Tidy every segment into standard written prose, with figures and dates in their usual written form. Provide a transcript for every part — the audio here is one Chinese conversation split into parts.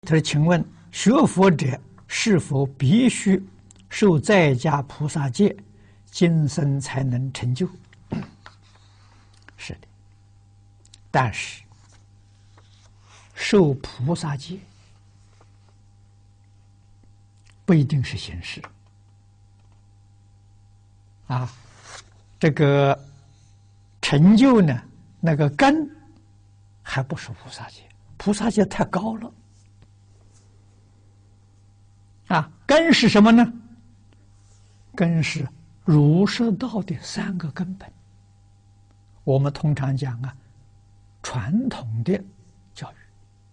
他说：“请问学佛者是否必须受在家菩萨戒，今生才能成就？”是的，但是受菩萨戒不一定是形式啊。这个成就呢，那个根还不是菩萨戒，菩萨戒太高了。根是什么呢？根是儒释道的三个根本。我们通常讲传统的教育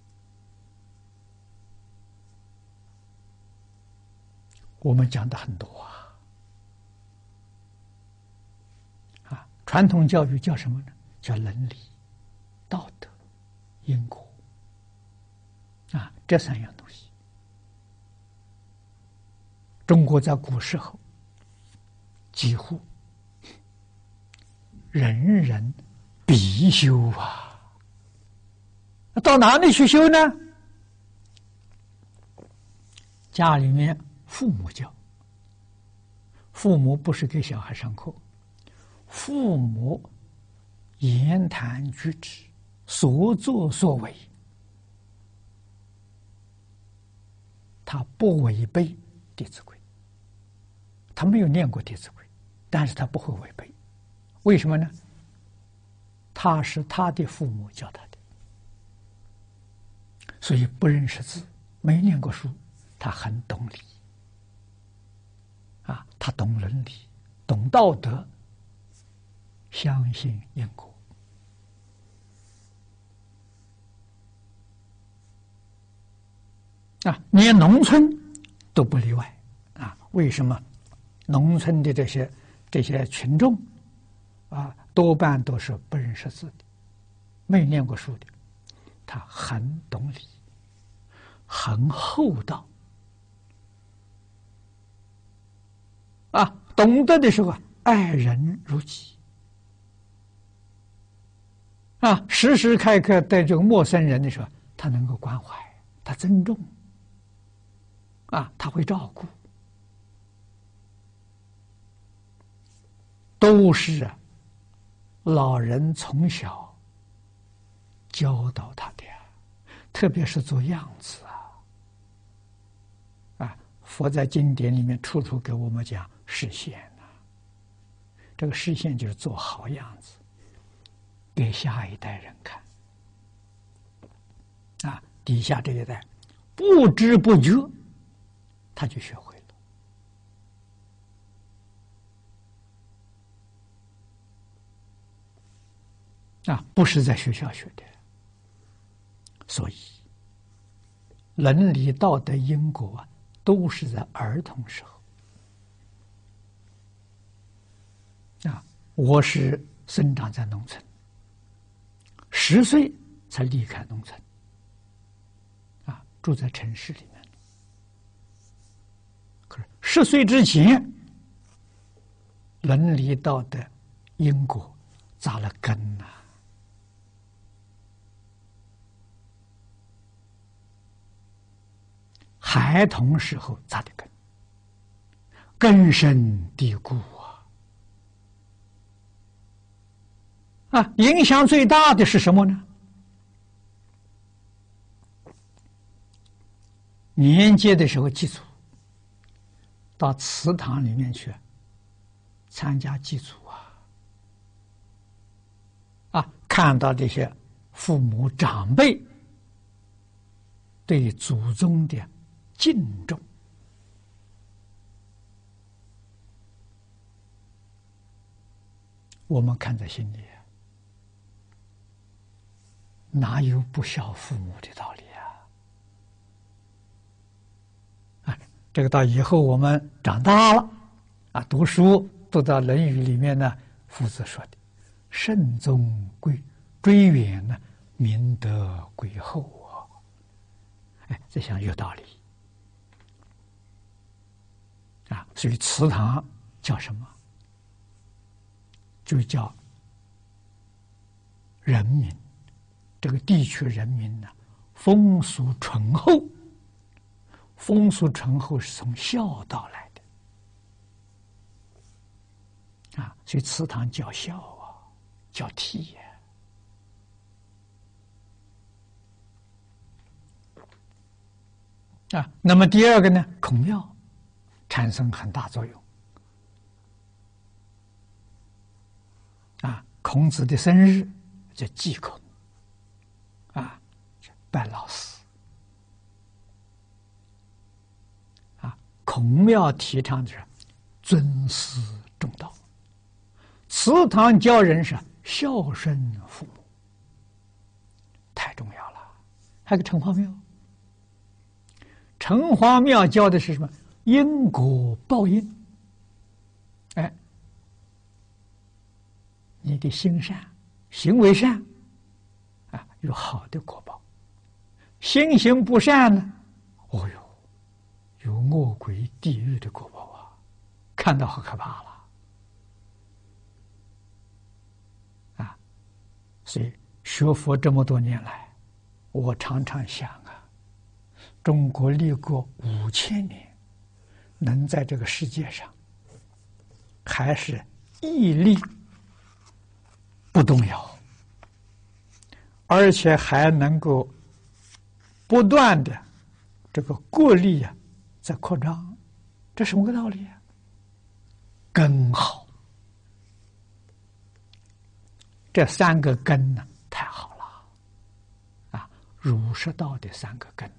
我们讲的很多传统教育叫什么呢？叫伦理、道德、因果这三样东西。中国在古时候几乎人人必修到哪里去修呢？家里面父母教，父母不是给小孩上课，父母言谈举止、所作所为，他不违背《弟子规》。他没有念过《弟子规》，但是他不会违背。为什么呢？他是他的父母教他的，所以不认识字，没念过书，他很懂理他懂伦理，懂道德，相信因果连农村都不例外为什么？农村的这些群众多半都是不认识字的，没念过书的，他很懂礼，很厚道懂得的时候爱人如己时时刻刻对这个陌生人的时候，他能够关怀，他尊重他会照顾，都是老人从小教导他的特别是做样子佛在经典里面处处给我们讲示现这个示现就是做好样子给下一代人看底下这一代不知不觉他就学会了不是在学校学的。所以伦理道德因果都是在儿童时候我是生长在农村，10岁才离开农村住在城市里面。可是10岁之前伦理道德因果扎了根孩童时候扎的根，根深蒂固影响最大的是什么呢？年节的时候祭祖，到祠堂里面去参加祭祖看到这些父母长辈对祖宗的敬重，我们看在心里哪有不孝父母的道理这个到以后我们长大了读书读到《论语》里面呢，夫子说的慎终追远呢，明德归厚这想有道理所以祠堂叫什么？就叫人民，这个地区人民呢，风俗淳厚， 风俗淳厚是从孝道来的啊，所以祠堂叫孝啊，叫悌呀。啊，那么第二个呢，孔庙产生很大作用。啊，孔子的生日叫祭孔，啊，拜老师。啊，孔庙提倡的是尊师重道，祠堂教人是孝顺父母，太重要了。还有个城隍庙。城隍庙教的是什么？因果报应。哎，你的心善，行为善，啊，有好的果报；心行不善呢，哦哟，有恶鬼地狱的果报啊！看到好可怕了啊！所以学佛这么多年来，我常常想啊。中国立国5000年，能在这个世界上还是屹立不动摇，而且还能够不断的这个国力啊在扩张，这什么个道理啊？根好，这3个根呢太好了啊！儒释道的3个根。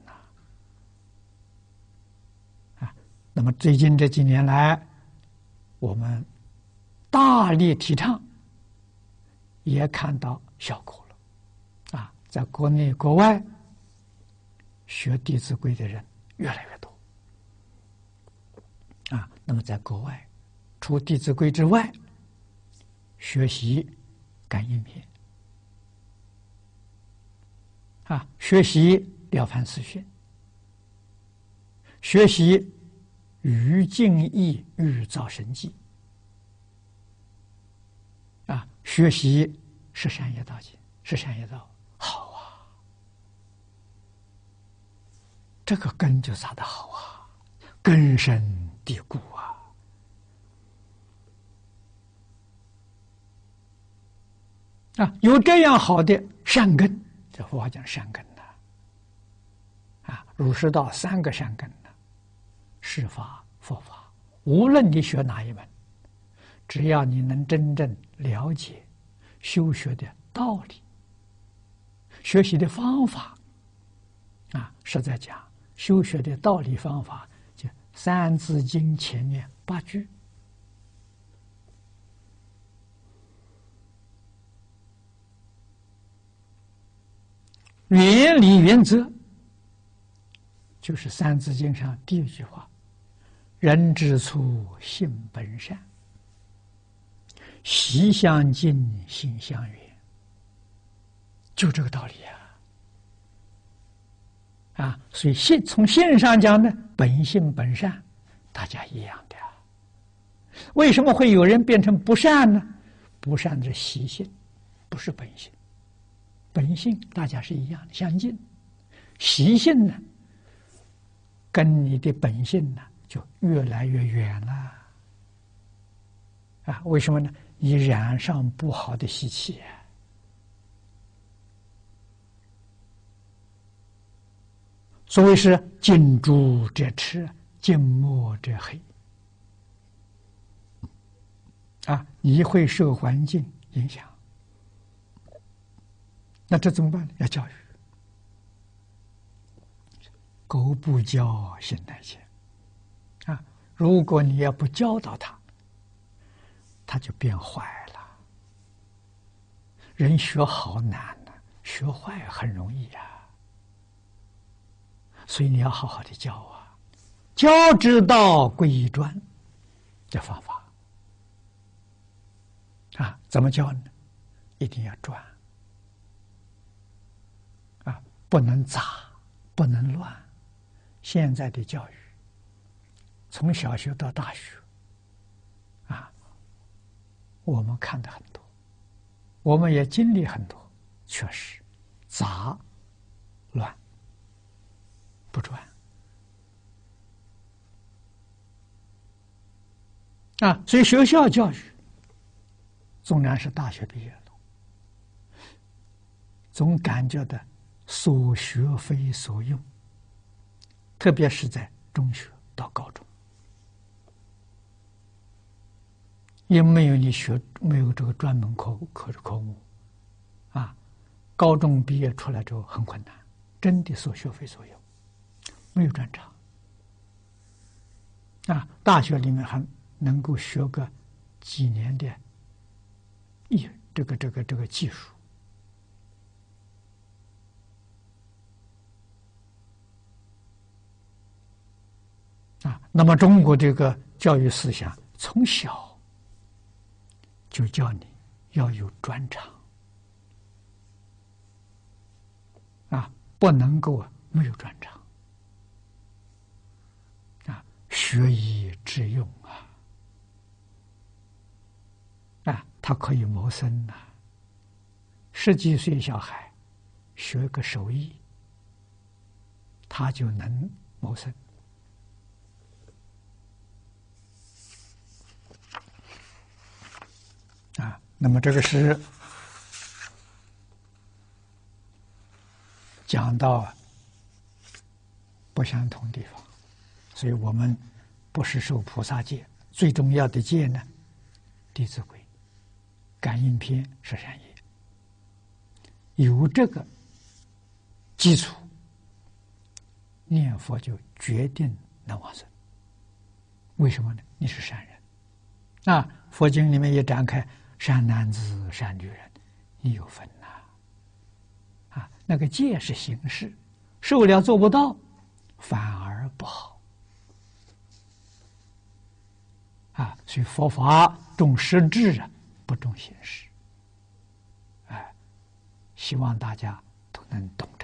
那么最近这几年来，我们大力提倡，也看到效果了，啊，在国内国外学《弟子规》的人越来越多，啊，那么在国外，除《弟子规》之外，学习感应篇，啊，学习《了凡四训》，学习。于敬意欲造神迹啊，学习十善业道经，十善业道好啊，这个根就撒得好啊，根深蒂固啊，有这样好的善根，这佛法讲善根呐，啊，儒释道3个善根。释法、佛法，无论你学哪一门，只要你能真正了解修学的道理、学习的方法，啊，是在讲修学的道理方法，就《三字经》前面8句，原理原则，就是《三字经》上第1句话。人之初，性本善，习相近，心相远，就这个道理啊！所以从性上讲呢，本性本善，大家一样的。为什么会有人变成不善呢？不善是习性，不是本性。本性大家是一样的，相近。习性呢，跟你的本性呢，就越来越远了啊！为什么呢？你染上不好的习气所谓是近朱者赤，近墨者黑啊！你会受环境影响，那这怎么办呢？要教育。狗不教，性乃迁啊！如果你要不教导他，他就变坏了。人学好难呢，学坏很容易所以你要好好的教啊，教之道贵以专，这方法啊，怎么教呢？一定要专啊，不能杂，不能乱。现在的教育，从小学到大学啊，我们看的很多，我们也经历很多，确实杂乱不专所以学校教育，纵然是大学毕业了，总感觉到所学非所用，特别是在中学到高中，也没有没有这个专门科目，高中毕业出来之后很困难，真的所学非所用，没有专长。大学里面还能够学个几年的这个技术。那么中国这个教育思想从小就叫你要有专长，不能够没有专长，学以致用他可以谋生10几岁小孩学个手艺，他就能谋生。那么这个是讲到不相同地方，所以我们不是受菩萨戒，最重要的戒呢，《弟子规》、感应篇是善业，有这个基础，念佛就决定能往生。为什么呢？你是善人佛经里面也展开，善男子、善女人，你有份那个戒是形式，受了做不到，反而不好所以佛法重实质不重形式希望大家都能懂。